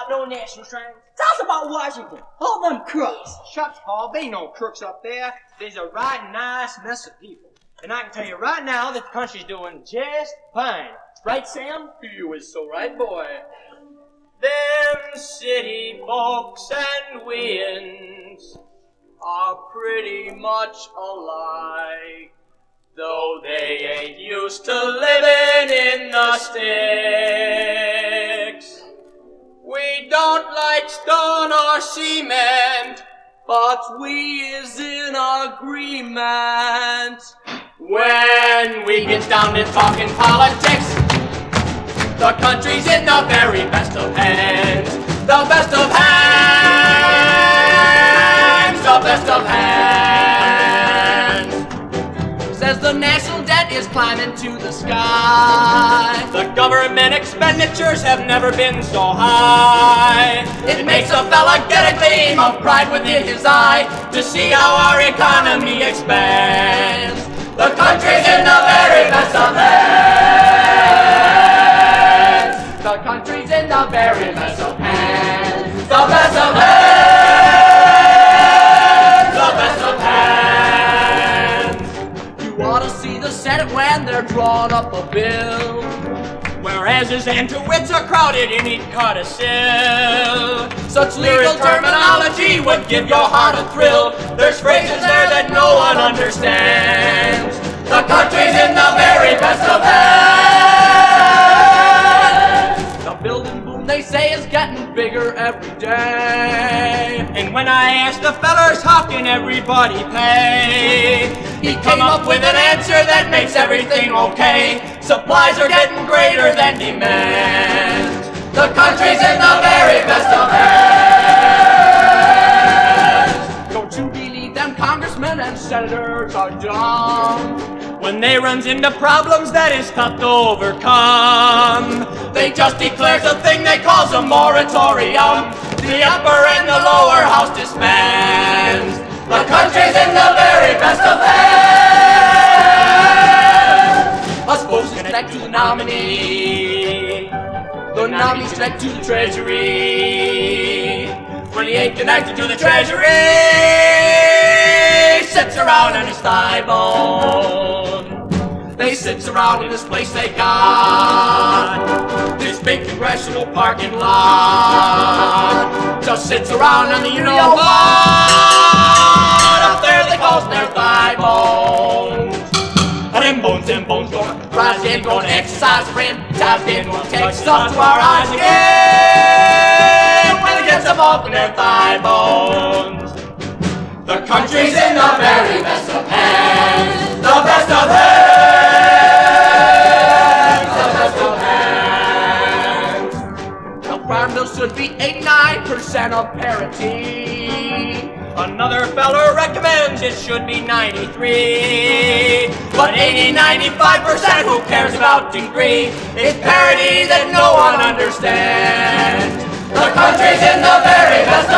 about no national shrines. Tell us about Washington. All them crooks. Shucks, Paul, they ain't no crooks up there. There's a right nice mess of people. And I can tell you right now that the country's doing just fine. Right, Sam? You is so right, boy. Them city folks and winds are pretty much alike, though they ain't used to living in the sticks. We don't like stone or cement, but we is in agreement. When we get down to talking politics, the country's in the very best of hands. The best of hands. The best of hands. Says the national debt is climbing to the sky. The government expenditures have never been so high. It makes a fella get a gleam of pride within his eye to see how our economy expands. The country's in the very best of hands. The country's in the very best of hands. The best of hands. The best of hands. You ought to see the Senate when they're drawing up a bill. Whereas his and to wits are crowded in each codicil. Such legal terminology would give your heart a thrill. There's phrases there that no one understands. The country's in the very best of hands. The building boom they say is getting bigger every day. And when I asked the fellers how can everybody pay, he came up with an answer that makes everything okay. Supplies are getting greater than demand. The country's in the very best of hands. Don't you believe them congressmen and senators are dumb? When they runs into problems that is tough to overcome, they just declares a thing they calls a moratorium. The upper and the lower house disbands. The country's in the very best of hands. Us folks connect to the nominee. The nominee's connected to the treasury. When he ain't connected to the treasury, sits around on his thigh bone. They sits around in this place they got, this big congressional parking lot. Just sits around on the you know what. Up there they calls their thigh bones. And them bones gonna rise in, gonna exercise friend. Times in, gonna take stuff to our eyes again. When it gets them up in their thigh bones. The country's in the very best of hands. The best of hands. The best of hands. The farm bill should be 89% of parity. Another feller recommends it should be 93. But 80-95%, who cares about degree? It's parity that no one understands. The country's in the very best